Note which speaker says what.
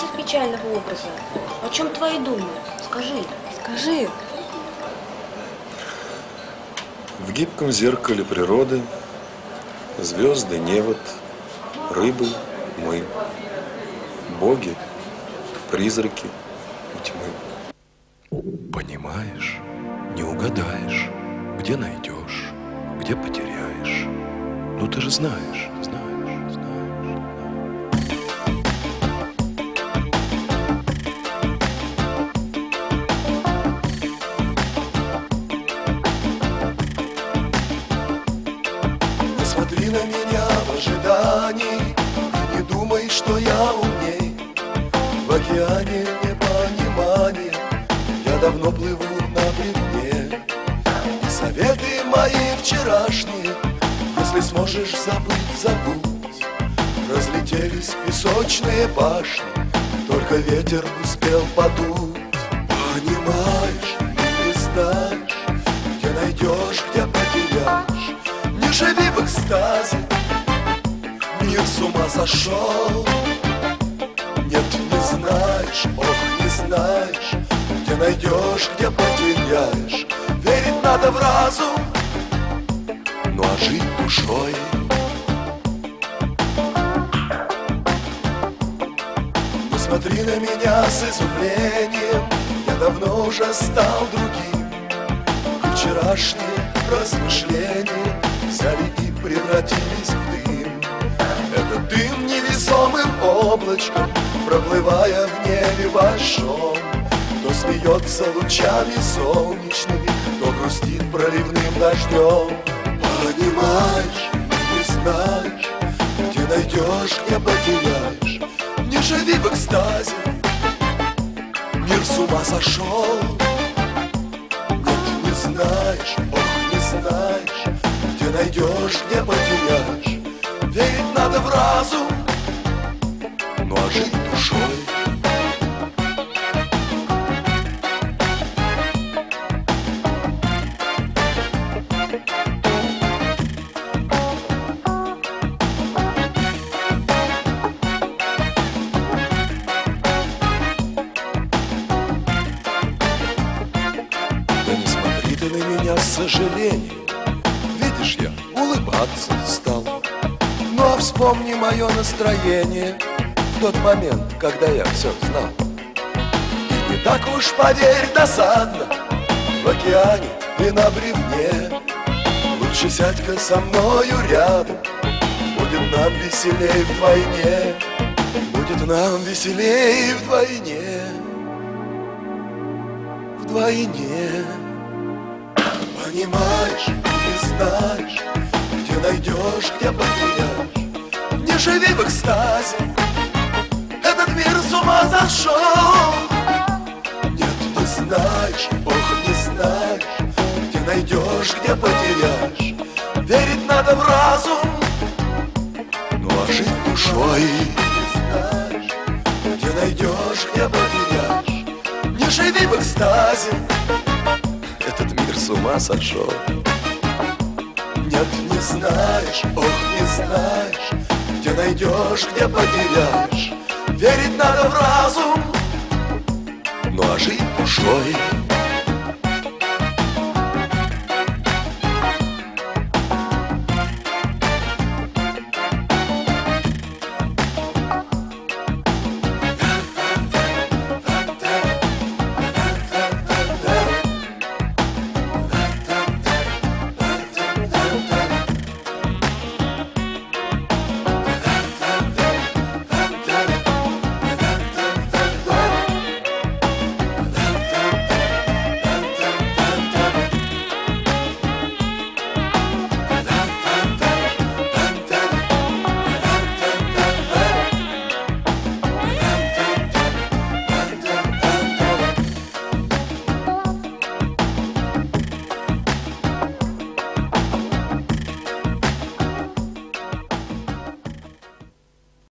Speaker 1: избавиться от печального образа. О чем твои думы? Скажи. Скажи.
Speaker 2: В гибком зеркале природы звезды, невод, рыбы, мы, боги, призраки и тьмы.
Speaker 3: Понимаешь, не угадаешь, где найдешь, где потеряешь. Ну ты же знаешь, знаешь.
Speaker 4: Не смотри на меня в ожидании, не думай, что я умней. В океане непонимания я давно плыву на бревне. И советы мои вчерашние, если сможешь забыть, забудь. Разлетелись песочные башни, только ветер успел подуть. Понимаешь, не знаешь, где найдешь, где потеряешь. Не живи в экстазе, мир с ума сошел. Нет, не знаешь, ох, не знаешь, где найдешь, где потеряешь. Верить надо в разум, ну а жить душой. Не смотри на меня с изумлением, я давно уже стал другим. И вчерашние размышления взяли и превратились в дым. Это дым невесомым облачком, проплывая в небе большом. То смеется лучами солнечными, то грустит проливным дождем. Понимаешь, не знаешь, где найдешь, где потеряешь. Не живи в экстазе, мир с ума сошел. Нет, не знаешь, ох, не знаешь, где найдешь, где потеряешь. Верить надо в разум, ну а жить душой. Да не смотри ты на меня с сожалением. Видишь, я улыбаться стал. Ну а вспомни мое настроение в тот момент, когда я все знал. И не так уж, поверь, досадно в океане и на бревне. Лучше сядь-ка со мною рядом, будет нам веселей вдвойне. Будет нам веселей вдвойне. Вдвойне. Понимаешь, не знаешь, где найдешь, где потеряешь. Не живи в экстазе, этот мир с ума сошел. Нет, не знаешь, ох, не знаешь, где найдешь, где потеряешь. Верить надо в разум, ну а жить душой. Не знаешь, где найдешь, где потеряешь. Не живи в экстазе, этот мир с ума сошел. Нет, не знаешь, ох, не знаешь, где найдешь, где потеряешь. Верить надо в разум, ну а жить душой.